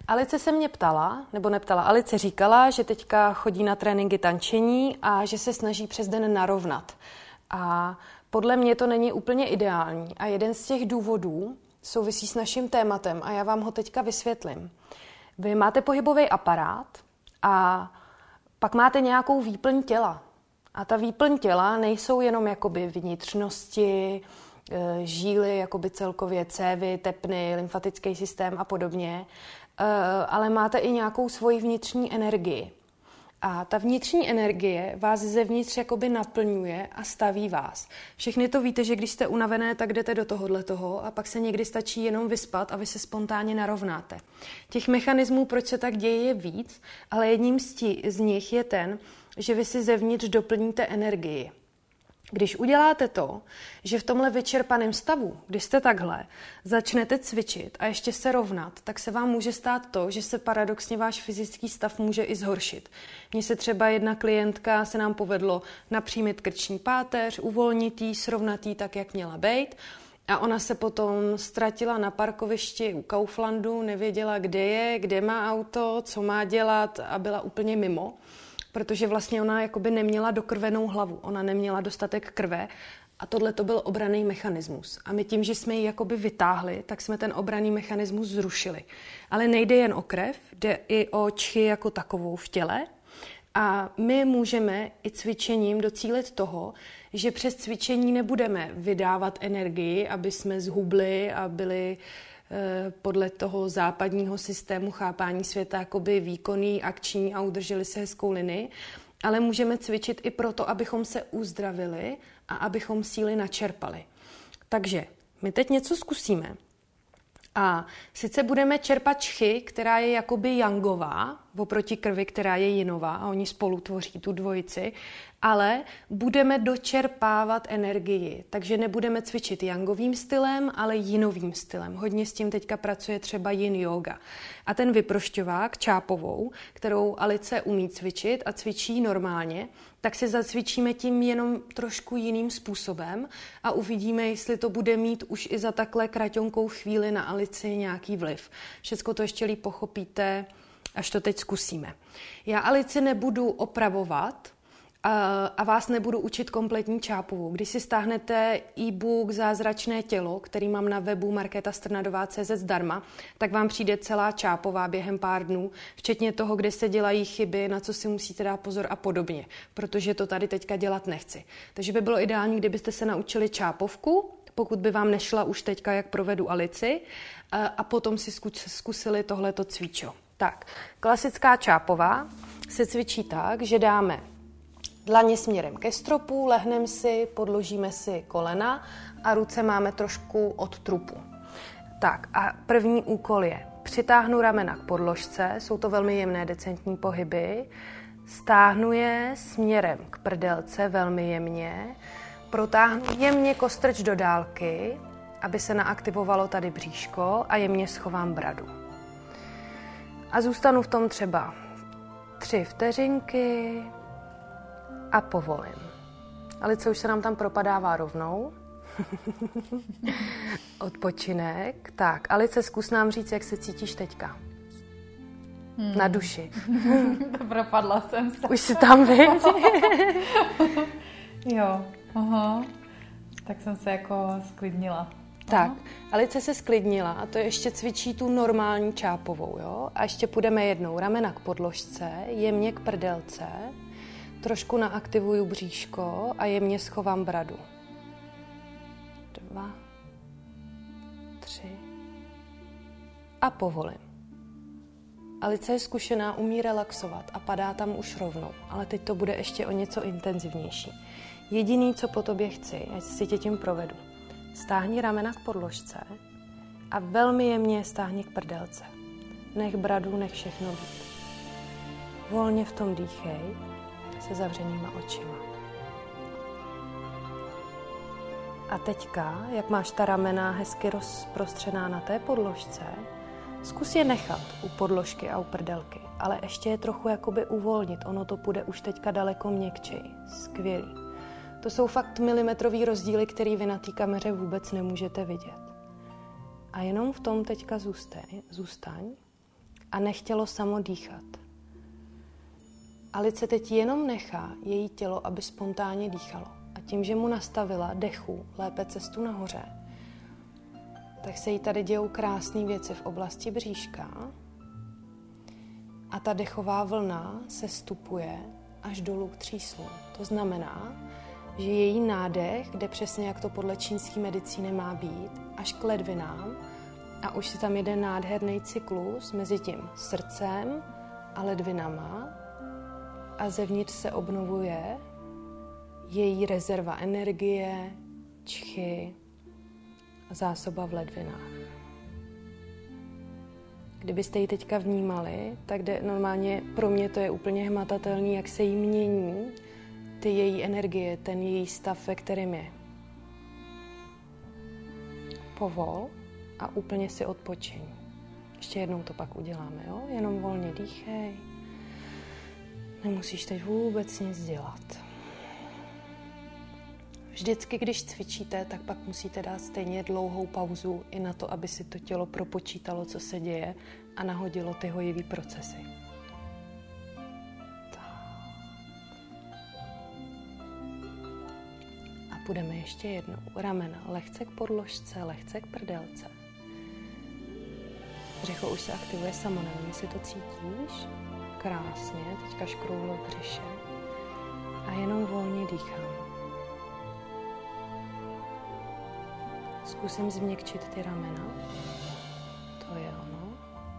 Alice se mě ptala, nebo neptala, Alice říkala, že teďka chodí na tréninky tančení a že se snaží přes den narovnat. A podle mě to není úplně ideální. A jeden z těch důvodů souvisí s naším tématem a já vám ho teďka vysvětlím. Vy máte pohybový aparát a pak máte nějakou výplň těla. A ta výplň těla nejsou jenom jakoby vnitřnosti, žíly, jakoby celkově cévy, tepny, lymfatický systém a podobně, ale máte i nějakou svoji vnitřní energii. A ta vnitřní energie vás zevnitř jakoby naplňuje a staví vás. Všichni to víte, že když jste unavené, tak jdete do tohohletoho a pak se někdy stačí jenom vyspat a vy se spontánně narovnáte. Těch mechanismů, proč se tak děje, je víc, ale jedním z nich je ten, že vy si zevnitř doplníte energii. Když uděláte to, že v tomhle vyčerpaném stavu, když jste takhle, začnete cvičit a ještě se rovnat, tak se vám může stát to, že se paradoxně váš fyzický stav může i zhoršit. Mně se třeba jedna klientka se nám povedlo napřímit krční páteř, uvolnit jí, srovnat jí tak, jak měla být. A ona se potom ztratila na parkovišti u Kauflandu, nevěděla, kde je, kde má auto, co má dělat a byla úplně mimo. Protože vlastně ona jakoby neměla dokrvenou hlavu, ona neměla dostatek krve a tohle to byl obranný mechanismus. A my tím, že jsme ji jakoby vytáhli, tak jsme ten obranný mechanismus zrušili. Ale nejde jen o krev, jde i o čchy jako takovou v těle a my můžeme i cvičením docílit toho, že přes cvičení nebudeme vydávat energii, aby jsme zhubli a byli podle toho západního systému chápání světa jakoby výkonný, akční a udrželi se hezkou linii, ale můžeme cvičit i proto, abychom se uzdravili a abychom síly načerpali. Takže my teď něco zkusíme. A sice budeme čerpat čchy, která je jakoby jangová, oproti krvi, která je jinová a oni spolu tvoří tu dvojici, ale budeme dočerpávat energii, takže nebudeme cvičit jangovým stylem, ale jinovým stylem. Hodně s tím teďka pracuje třeba yin yoga. A ten vyprošťovák čápovou, kterou Alice umí cvičit a cvičí normálně, tak si zacvičíme tím jenom trošku jiným způsobem a uvidíme, jestli to bude mít už i za takhle kraťonkou chvíli na Alici nějaký vliv. Všecko to ještě líp pochopíte, až to teď zkusíme. Já Alici nebudu opravovat a vás nebudu učit kompletní čápovou. Když si stáhnete e-book Zázračné tělo, který mám na webu markétastrnadová.cz zdarma, tak vám přijde celá čápová během pár dnů, včetně toho, kde se dělají chyby, na co si musíte dát pozor a podobně, protože to tady teďka dělat nechci. Takže by bylo ideální, kdybyste se naučili čápovku, pokud by vám nešla už teďka, jak provedu Alici, a potom si zkusili tohleto cvičo. Tak, klasická čápová se cvičí tak, že dáme dlaně směrem ke stropu, lehneme si, podložíme si kolena a ruce máme trošku od trupu. Tak a první úkol je, přitáhnu ramena k podložce, jsou to velmi jemné decentní pohyby, stáhnu je směrem k prdelce velmi jemně, protáhnu jemně kostrč do dálky, aby se naaktivovalo tady bříško a jemně schovám bradu. A zůstanu v tom třeba 3 vteřinky a povolím. Alice už se nám tam propadává rovnou. Odpočinek. Tak, Alice, zkus nám říct, jak se cítíš teďka. Na duši. Propadla jsem se. Už si tam, viď? Jo, aha. Tak jsem se jako sklidnila. Tak, Alice se sklidnila a to ještě cvičí tu normální čápovou, jo? A ještě půjdeme jednou. Ramena k podložce, jemně k prdelce, trošku naaktivuju bříško a jemně schovám bradu. 2, 3 a povolím. Alice je zkušená, umí relaxovat a padá tam už rovnou, ale teď to bude ještě o něco intenzivnější. Jediný, co po tobě chci, ať si tě tím provedu. Stáhni ramena k podložce a velmi jemně stáhni k prdelce. Nech bradu, nech všechno být. Volně v tom dýchej se zavřenýma očima. A teďka, jak máš ta ramena hezky rozprostřená na té podložce, zkus je nechat u podložky a u prdelky, ale ještě je trochu jakoby uvolnit. Ono to půjde už teďka daleko měkčej. Skvělý. To jsou fakt milimetrový rozdíly, který vy na té kameře vůbec nemůžete vidět. A jenom v tom teďka zůstaň. a nechtělo samo dýchat. Alice teď jenom nechá její tělo, aby spontánně dýchalo. A tím, že mu nastavila dechu lépe cestu nahoře, tak se jí tady dějou krásné věci v oblasti bříška a ta dechová vlna se stupuje až dolů k tříslu. To znamená, že její nádech jde přesně, jak to podle čínské medicíny má být, až k ledvinám a už si tam jede nádherný cyklus mezi tím srdcem a ledvinama a zevnitř se obnovuje její rezerva energie, čchy a zásoba v ledvinách. Kdybyste ji teďka vnímali, tak normálně pro mě to je úplně hmatatelný, jak se jí mění ty její energie, ten její stav, ve kterém je. Povol a úplně si odpočiň. Ještě jednou to pak uděláme, jo? Jenom volně dýchej. Nemusíš teď vůbec nic dělat. Vždycky, když cvičíte, tak pak musíte dát stejně dlouhou pauzu i na to, aby si to tělo propočítalo, co se děje a nahodilo ty hojivý procesy. A půjdeme ještě jednou. Ramena lehce k podložce, lehce k prdelce. Břicho už se aktivuje samo, nevím, jestli to cítíš. Krásně, teďka škrouhlo v břiše. A jenom volně dýchám. Zkusím změkčit ty ramena. To je ono.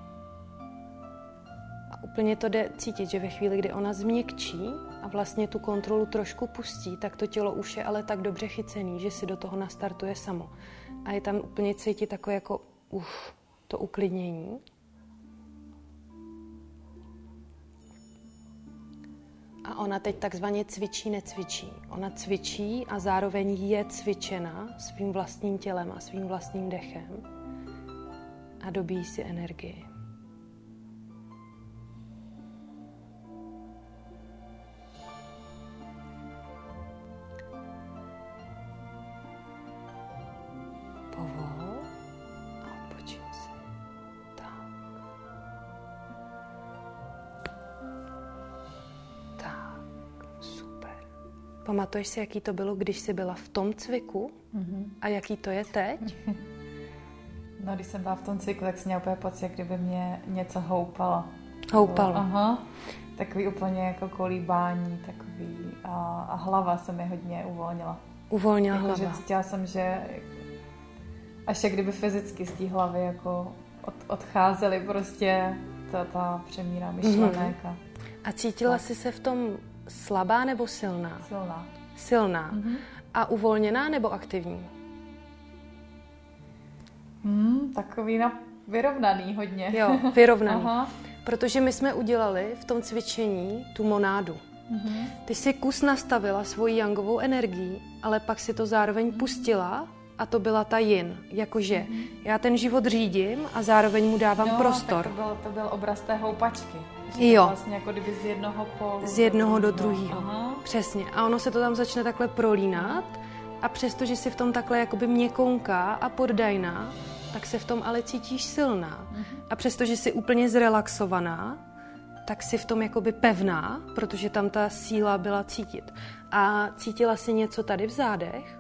A úplně to jde cítit, že ve chvíli, kdy ona změkčí a vlastně tu kontrolu trošku pustí, tak to tělo už je ale tak dobře chycený, že si do toho nastartuje samo. A je tam úplně cítit takové jako to uklidnění. A ona teď takzvaně cvičí, necvičí. Ona cvičí a zároveň je cvičena svým vlastním tělem a svým vlastním dechem a dobíjí si energii. Povol a odpočin si. Pamatuješ si, jaký to bylo, když jsi byla v tom cviku? A jaký to je teď? No, když jsem byla v tom cviku, tak jsem měla úplně pocit, jak kdyby mě něco houpalo. Houpalo. Aha. Takový úplně jako kolíbání, takový. A hlava se mi hodně uvolnila. Uvolnila jako, hlava. Že cítila jsem, že až jak kdyby fyzicky z té hlavy jako odcházely prostě ta přemíra myšlenek. A cítila jsi se v tom slabá nebo silná? Silná. Silná. A uvolněná nebo aktivní? Takový vyrovnaný hodně. Jo, vyrovnaný. Aha. Protože my jsme udělali v tom cvičení tu monádu. Ty si kus nastavila svoji jangovou energii, ale pak si to zároveň pustila a to byla ta yin. Jakože já ten život řídím a zároveň mu dávám prostor. Tak to byl obraz té houpačky. Jo. Vlastně jako kdyby z jednoho pólu. Z jednoho do druhého. Přesně. A ono se to tam začne takhle prolínat a přesto, že si v tom takhle jakoby měkounká a poddajná, tak se v tom ale cítíš silná. A přesto, že jsi úplně zrelaxovaná, tak si v tom jakoby pevná, protože tam ta síla byla cítit. A cítila jsi něco tady v zádech?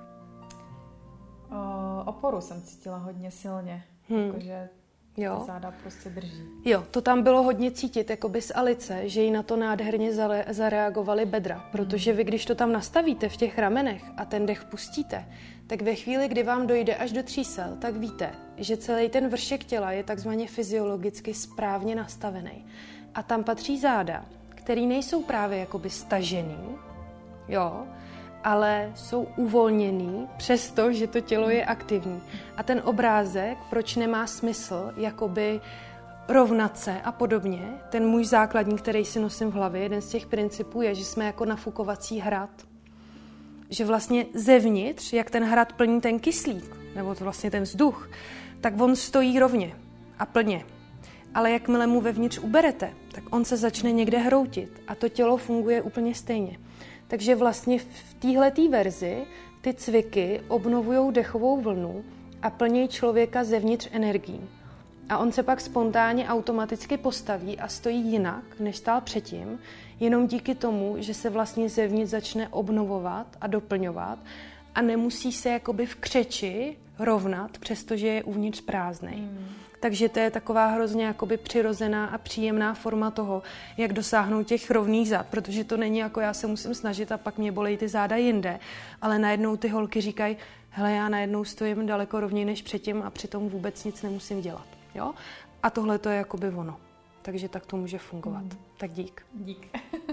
Oporu jsem cítila hodně silně. Jakože jo. Záda prostě drží. Jo, to tam bylo hodně cítit, jakoby z Alice, že jí na to nádherně zareagovaly bedra. Protože vy, když to tam nastavíte v těch ramenech a ten dech pustíte, tak ve chvíli, kdy vám dojde až do třísel, tak víte, že celý ten vršek těla je takzvaně fyziologicky správně nastavený. A tam patří záda, který nejsou právě jakoby stažený, jo, ale jsou uvolněný, přesto, že to tělo je aktivní. A ten obrázek, proč nemá smysl jakoby rovnat se a podobně, ten můj základní, který si nosím v hlavě, jeden z těch principů je, že jsme jako nafukovací hrad. Že vlastně zevnitř, jak ten hrad plní ten kyslík, nebo to vlastně ten vzduch, tak on stojí rovně a plně. Ale jakmile mu vevnitř uberete, tak on se začne někde hroutit a to tělo funguje úplně stejně. Takže vlastně v téhletý verzi ty cviky obnovují dechovou vlnu a plní člověka zevnitř energií. A on se pak spontánně automaticky postaví a stojí jinak, než stál předtím, jenom díky tomu, že se vlastně zevnitř začne obnovovat a doplňovat a nemusí se jakoby v křeči rovnat, přestože je uvnitř prázdnej. Takže to je taková hrozně jakoby přirozená a příjemná forma toho, jak dosáhnout těch rovných zad, protože to není jako já se musím snažit a pak mě bolej ty záda jinde, ale najednou ty holky říkají, hele, já najednou stojím daleko rovněji než předtím a přitom vůbec nic nemusím dělat. Jo? A tohle to je jakoby ono. Takže tak to může fungovat. Tak dík. Dík.